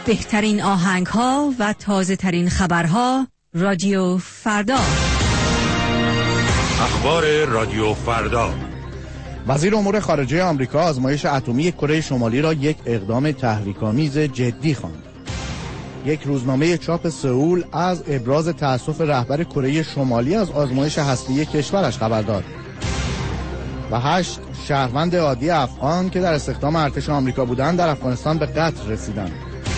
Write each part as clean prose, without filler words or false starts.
بهترین آهنگ‌ها و تازه‌ترین خبرها. رادیو فردا. اخبار رادیو فردا. وزیر امور خارجه آمریکا آزمایش اتمی کره شمالی را یک اقدام تحریک‌آمیز جدی خواند. یک روزنامه چاپ سئول از ابراز تأسف رهبر کره شمالی از آزمایش هسته‌ای کشورش خبر داد. و 8 شهروند عادی افغان که در استخدام ارتش آمریکا بودند در افغانستان به قتل رسیدند.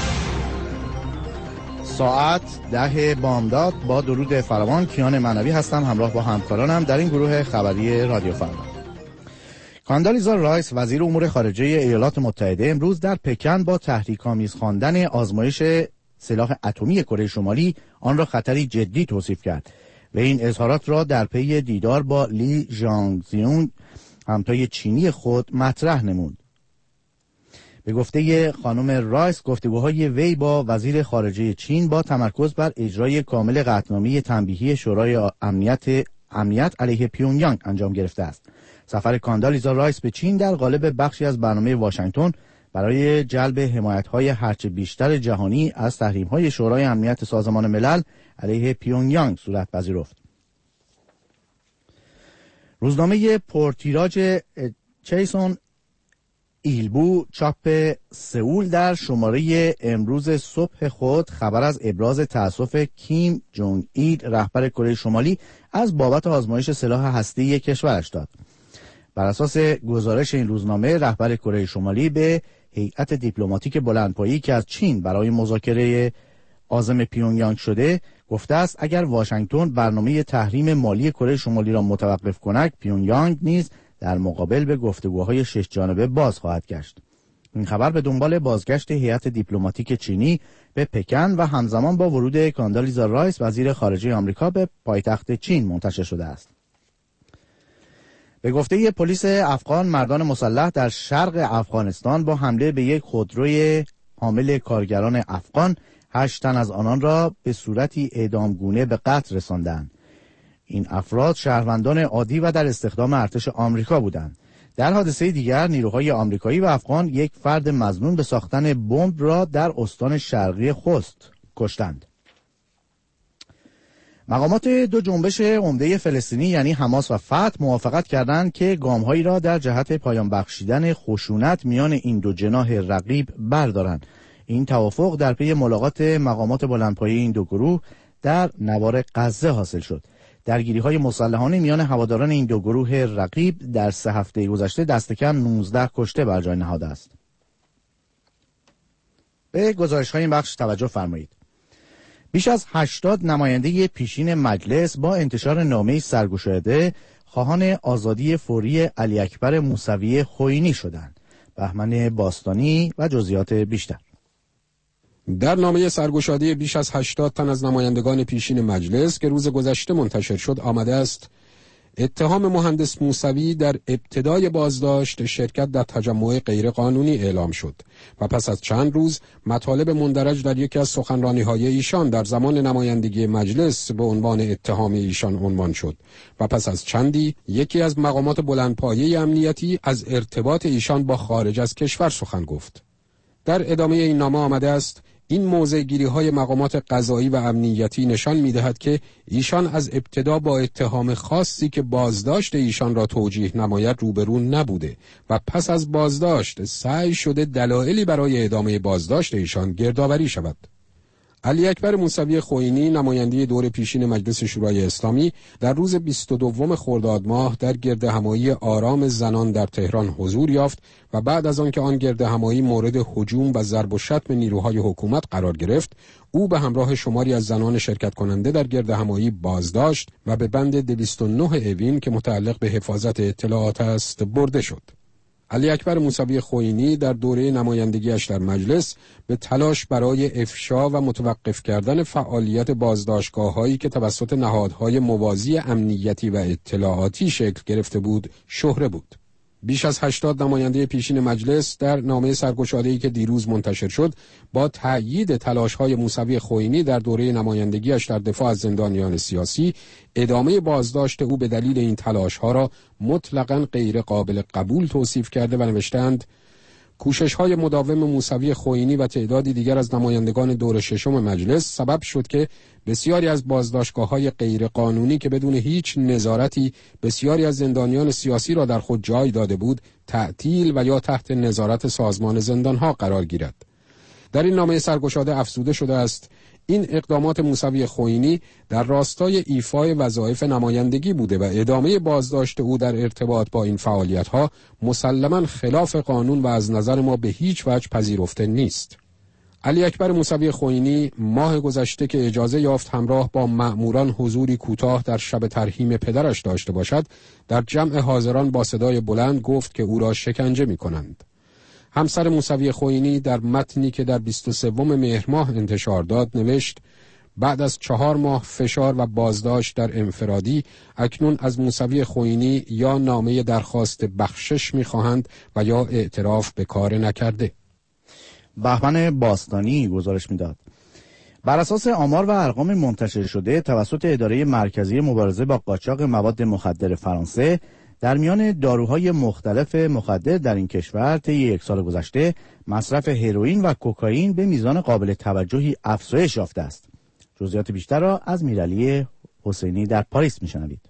ساعت 10 بامداد با درود فراوان. کیان معنوی هستم، همراه با همکارانم در این گروه خبری رادیو فردا. کاندالیزا رایس وزیر امور خارجه ایالات متحده امروز در پکن با تحریک‌آمیز خواندن آزمایش سلاح اتمی کره شمالی آن را خطری جدی توصیف کرد و این اظهارات را در پی دیدار با لی ژانگزیون همتای چینی خود مطرح نمود. به گفته خانم رایس گفتگوهای وی با وزیر خارجه چین با تمرکز بر اجرای کامل قطعنامه تنبیهی شورای امنیت علیه پیونگیانگ انجام گرفته است. سفر کاندالیزا رایس به چین در قالب بخشی از برنامه واشنگتن برای جلب حمایت‌های هرچه بیشتر جهانی از تحریم‌های شورای امنیت سازمان ملل علیه پیونگیانگ صورت پذیرفت. روزنامه پرتیراژ چیسون ایلبو چاپ سئول در شماره امروز صبح خود خبر از ابراز تأسف کیم جونگ ایل رهبر کره شمالی از بابت آزمایش سلاح هسته‌ای کشورش داد. بر اساس گزارش این روزنامه رهبر کره شمالی به هیئت دیپلماتیک بلندپایه‌ای که از چین برای مذاکره عازم پیونگیانگ شده گفته است اگر واشنگتن برنامه تحریم مالی کره شمالی را متوقف کند، پیونگیانگ نیز در مقابل به گفتگوهای 6 جانبه باز خواهد گشت. این خبر به دنبال بازگشت هیئت دیپلماتیک چینی به پکن و همزمان با ورود کاندالیزا رایس وزیر خارجه آمریکا به پایتخت چین منتشر شده است. به گفته پلیس افغان مردان مسلح در شرق افغانستان با حمله به یک خودروی حامل کارگران افغان 8 تن از آنان را به صورتی اعدامگونه به قتل رساندند. این افراد شهروندان عادی و در استخدام ارتش آمریکا بودند. در حادثه دیگر نیروهای آمریکایی و افغان یک فرد مظنون به ساختن بمب را در استان شرقی خوست کشتند. مقامات دو جنبش عمده فلسطینی یعنی حماس و فتح موافقت کردند که گام‌هایی را در جهت پایان بخشیدن خشونت میان این دو جناح رقیب بردارند. این توافق در پی ملاقات مقامات بلندپایه این دو گروه در نوار غزه حاصل شد. درگیری‌های مسلحانه میان هواداران این دو گروه رقیب در 3 هفته گذشته دست کم 19 کشته بر جای نهاده است. به گزارش‌های این بخش توجه فرمایید. بیش از 80 نماینده پیشین مجلس با انتشار نامه‌ای سرگشاده خواهان آزادی فوری علی اکبر موسوی خوئینی شدند. بهمن باستانی و جزئیات بیشتر. در نامه سرگشاده بیش از 80 تن از نمایندگان پیشین مجلس که روز گذشته منتشر شد آمده است اتهام مهندس موسوی در ابتدای بازداشت شرکت در تجمع غیرقانونی اعلام شد و پس از چند روز مطالب مندرج در یکی از سخنرانی‌های ایشان در زمان نمایندگی مجلس به عنوان اتهام ایشان عنوان شد و پس از چندی یکی از مقامات بلندپایه امنیتی از ارتباط ایشان با خارج از کشور سخن گفت. در ادامه این نامه آمده است این موضع‌گیری‌های مقامات قضایی و امنیتی نشان می‌دهد که ایشان از ابتدا با اتهام خاصی که بازداشت ایشان را توجیه نماید روبرو نبوده و پس از بازداشت سعی شده دلایلی برای ادامه بازداشت ایشان گردآوری شود. علی اکبر موسوی خوئینی نماینده دور پیشین مجلس شورای اسلامی در روز 22 خرداد ماه در گردهمایی آرام زنان در تهران حضور یافت و بعد از آنکه آن گردهمایی مورد هجوم و ضرب و شتم نیروهای حکومت قرار گرفت، او به همراه شماری از زنان شرکت کننده در گردهمایی بازداشت و به بند 209 اوین که متعلق به حفاظت اطلاعات است برده شد. علی اکبر موسوی خوئینی در دوره نمایندگیش در مجلس به تلاش برای افشا و متوقف کردن فعالیت بازداشتگاه‌هایی که توسط نهادهای موازی امنیتی و اطلاعاتی شکل گرفته بود شهره بود. بیش از 80 نماینده پیشین مجلس در نامه سرگشاده‌ای که دیروز منتشر شد با تأیید تلاش‌های موسوی خوئینی در دوره نمایندگیش در دفاع از زندانیان سیاسی ادامه بازداشت او به دلیل این تلاش‌ها را مطلقاً غیر قابل قبول توصیف کرده و نوشتند کوشش‌های مداوم موسوی خوئینی و تعدادی دیگر از نمایندگان دور ششم مجلس سبب شد که بسیاری از بازداشتگاه‌های غیرقانونی که بدون هیچ نظارتی بسیاری از زندانیان سیاسی را در خود جای داده بود، تعطیل و یا تحت نظارت سازمان زندان‌ها قرار گیرد. در این نامه سرگشاده افزوده شده است: این اقدامات موسوی خوئینی در راستای ایفای وظایف نمایندگی بوده و ادامه بازداشت او در ارتباط با این فعالیت‌ها مسلماً خلاف قانون و از نظر ما به هیچ وجه پذیرفته نیست. علی اکبر موسوی خوئینی ماه گذشته که اجازه یافت همراه با مأموران حضوری کوتاه در شب ترحیم پدرش داشته باشد، در جمع حاضران با صدای بلند گفت که او را شکنجه می‌کنند. همسر موسوی خوئینی در متنی که در 23 مهر ماه انتشار داد نوشت: بعد از 4 ماه فشار و بازداشت در انفرادی، اکنون از موسوی خوئینی یا نامه درخواست بخشش می‌خواهند و یا اعتراف به کار نکرده. بهمن باستانی گزارش می‌داد: بر اساس آمار و ارقام منتشر شده توسط اداره مرکزی مبارزه با قاچاق مواد مخدر فرانسه، در میان داروهای مختلف مخدر در این کشور طی 1 سال گذشته مصرف هروئین و کوکائین به میزان قابل توجهی افزایش یافته است. جزئیات بیشتر را از میرعلی حسینی در پاریس میشنوید.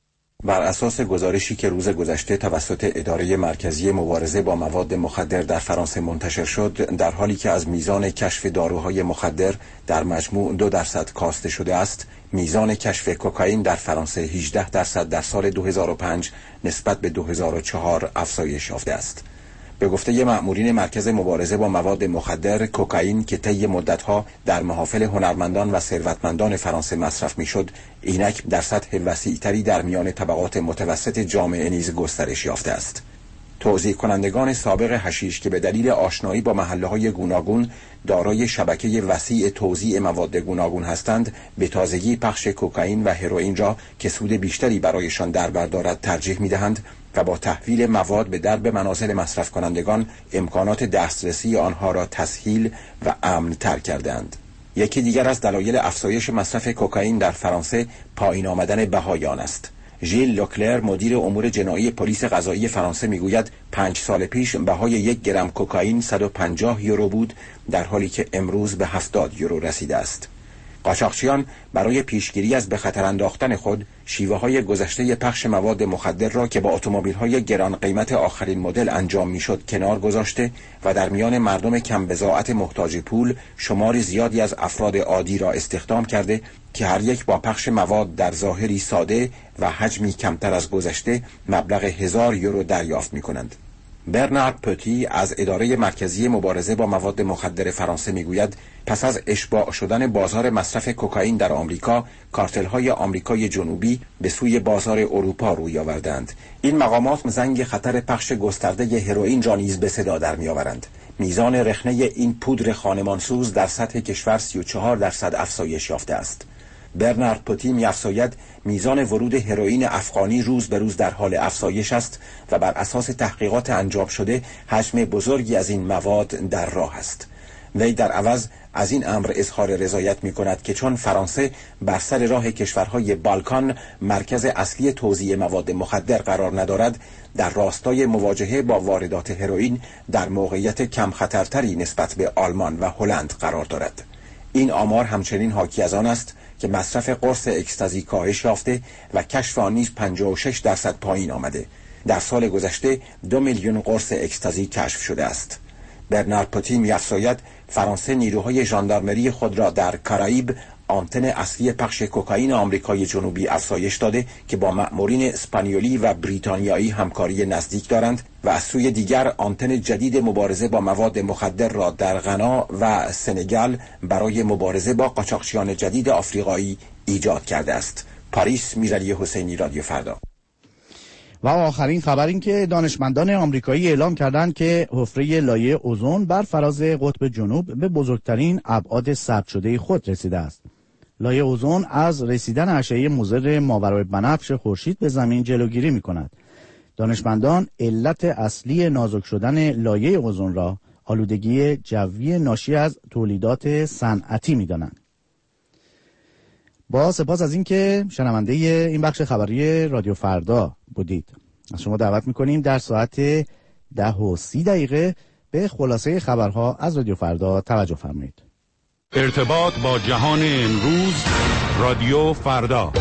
بر اساس گزارشی که روز گذشته توسط اداره مرکزی مبارزه با مواد مخدر در فرانسه منتشر شد، در حالی که از میزان کشف داروهای مخدر در مجموع 2% کاسته شده است، میزان کشف کوکائین در فرانسه 18% در سال 2005 نسبت به 2004 افزایش یافته است. به گفته مأمورین مرکز مبارزه با مواد مخدر، کوکائین که طی مدت‌ها در محافل هنرمندان و ثروتمندان فرانسه مصرف می‌شد، اینک در سطح وسیع‌تری در میان طبقات متوسط جامعه نیز گسترش یافته است. توزیع کنندگان سابق حشیش که به دلیل آشنایی با محله‌های گوناگون دارای شبکه وسیع توزیع مواد گوناگون هستند، به تازگی پخش کوکائین و هروئین را که سود بیشتری برایشان در بر دارد ترجیح می‌دهند و با تحویل مواد به درب منازل مصرف کنندگان امکانات دسترسی آنها را تسهیل و امن تر کردند. یکی دیگر از دلایل افزایش مصرف کوکائین در فرانسه پایین آمدن بهای آن است. ژیل لوکلر، مدیر امور جنایی پلیس قضایی فرانسه میگوید 5 سال پیش بهای 1 گرم کوکائین 150 یورو بود، در حالی که امروز به 70 یورو رسیده است. قاچاقچیان برای پیشگیری از به خطر انداختن خود شیوه‌های گذشته پخش مواد مخدر را که با اتومبیل‌های گران قیمت آخرین مدل انجام می‌شد کنار گذاشته و در میان مردم کم بضاعت محتاج پول شمار زیادی از افراد عادی را استخدام کرده که هر یک با پخش مواد در ظاهری ساده و حجمی کمتر از گذشته مبلغ 1000 یورو دریافت می‌کنند. برنارد پتی از اداره مرکزی مبارزه با مواد مخدر فرانسه میگوید پس از اشباع شدن بازار مصرف کوکائین در آمریکا، کارتل‌های آمریکای جنوبی به سوی بازار اروپا روی آوردند. این مقامات زنگ خطر پخش گسترده هروئین را نیز به صدا در می‌آورند. میزان رخنه این پودر خانمانسوز در سطح کشور 34% افزایش یافته است. برنارد پتی می‌افزاید میزان ورود هروئین افغانی روز به روز در حال افزایش است و بر اساس تحقیقات انجام شده حجم بزرگی از این مواد در راه است. وی در عوض از این امر اظهار رضایت می‌کند که چون فرانسه بر سر راه کشورهای بالکان مرکز اصلی توزیع مواد مخدر قرار ندارد، در راستای مواجهه با واردات هروئین در موقعیت کم خطرتری نسبت به آلمان و هلند قرار دارد. این آمار همچنین حاکی از آن است که مصرف قرص اکستازی کاهش یافته و کشف آن نیز 56% پایین آمده. در سال گذشته 2 میلیون قرص اکستازی کشف شده است. برنارد پتی می‌افزاید فرانسه نیروهای ژاندارمری خود را در کارائیب، آنتن اصلی پخش کوکائین آمریکای جنوبی، افزایش داده که با مأمورین اسپانیولی و بریتانیایی همکاری نزدیک دارند و از سوی دیگر آنتن جدید مبارزه با مواد مخدر را در غنا و سنگال برای مبارزه با قاچاقچیان جدید آفریقایی ایجاد کرده است. پاریس، میرعلی حسینی، رادیو فردا. و آخرین خبر این که دانشمندان آمریکایی اعلام کردند که حفره لایه اوزون بر فراز قطب جنوب به بزرگترین ابعاد ثبت شده خود رسیده است. لایه اوزون از رسیدن اشعه مضر ماورای بنفش خورشید به زمین جلوگیری می‌کند. دانشمندان علت اصلی نازک شدن لایه اوزون را آلودگی جوی ناشی از تولیدات صنعتی می‌دانند. با سپاس از اینکه شنونده این بخش خبری رادیو فردا بودید. از شما دعوت می‌کنیم در ساعت 10:30 به خلاصه خبرها از رادیو فردا توجه فرمایید. ارتباط با جهان امروز، رادیو فردا.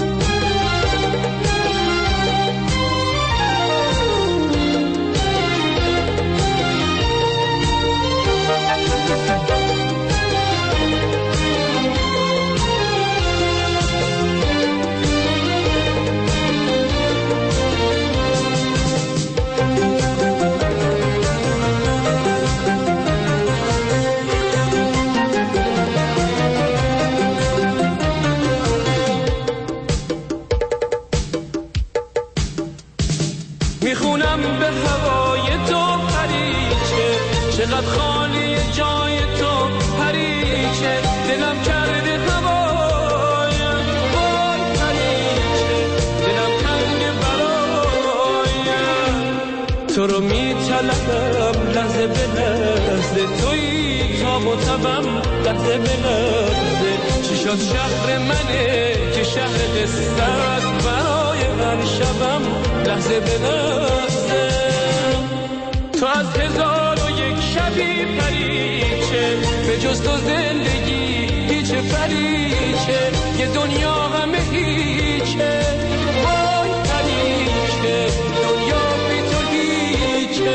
چقدر خالی جای تو پریچه، دلم کرده هوایم وای پریچه، دلم تنگ برایم. تو رو میطلبم لحظه به لحظه، تویی تاب و تبم لحظه به لحظه. چی شد شهر منه که شهر قصه است، برای هر شبم لحظه به لحظه. تو از هزار و یک شبی پریچه، به جز تو زندگی هیچ پریچه، یه دنیا همه هیچه وای پریچه، دنیا بی تو هیچه.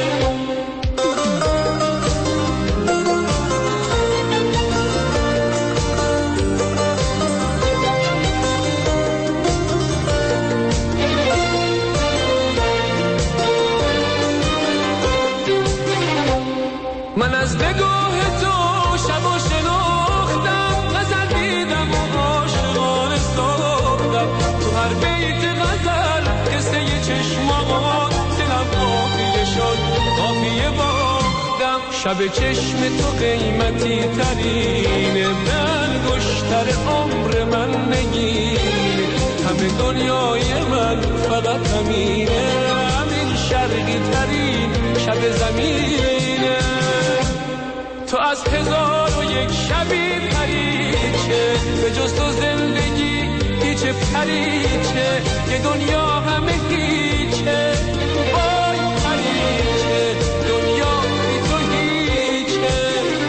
من از نگاه تو شب و شناختم، غزل دیدم و عاشقانه ساختم. تو هر بیت غزل قصه ی چشمات، دلم قافیه شد قافیه باختم. شب چشم تو قیمتی ترینه، من گشتر عمر من نگینه. همه دنیای من فقط همینه، همین شرقی ترین شب زمینه. تو از هزار و یک شبی پریچه، به جز تو زندگی هیچ پریچه، یه دنیا همه هیچه وای پریچه، دنیا بی تو هیچه.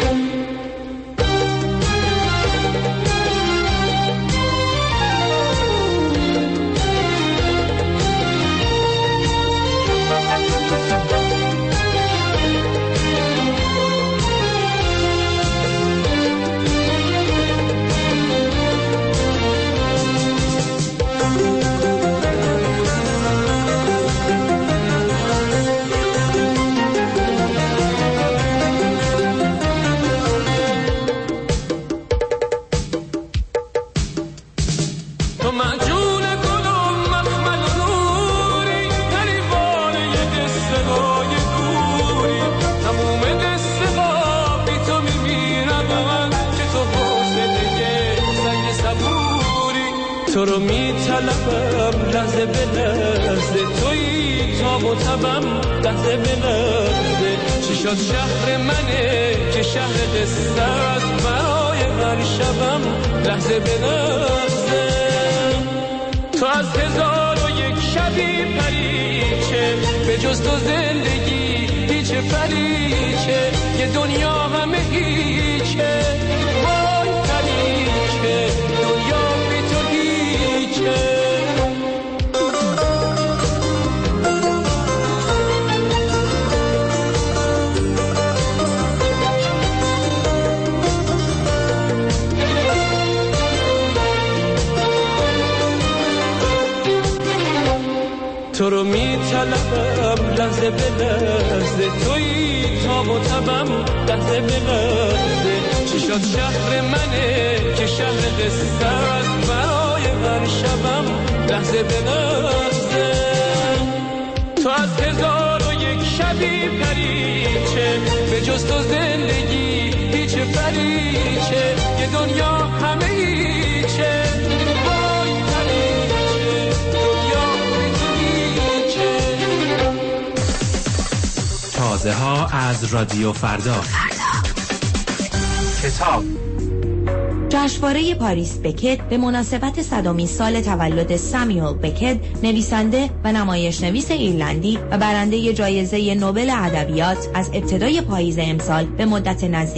تو رو میطلبم لحظه به لحظه، تویی تاب و تبم لحظه به لحظه. چی شد شهر منه که شهر قصه است، برای هر شبم لحظه به لحظه. تو از هزار و یک شبی پریچه، به جز تو زندگی هیچ پریچه، یه دنیا همه هیچه وای پریچه، دنیا بی تو هیچه. تو رو میطلبم لحظه به لحظه، تویی تاب و تبم لحظه به لحظه. چی شد شهر منه که شهر قصه است، برای هر شبم لحظه به لحظه. تو از هزار و یک شبی پریچه، به جز تو زندگی هیچ پریچه، یه دنیا همه هیچه وای پریچه، دنیا بی تو هیچه. تازه ها از رادیو فردا. کتاب جشنواره پاریس بکت به مناسبت 100مین سال تولد سامیول بکت، نویسنده و نمایشنویس ایرلندی و برنده جایزه نوبل ادبیات، از ابتدای پاییز امسال به مدت نزدیک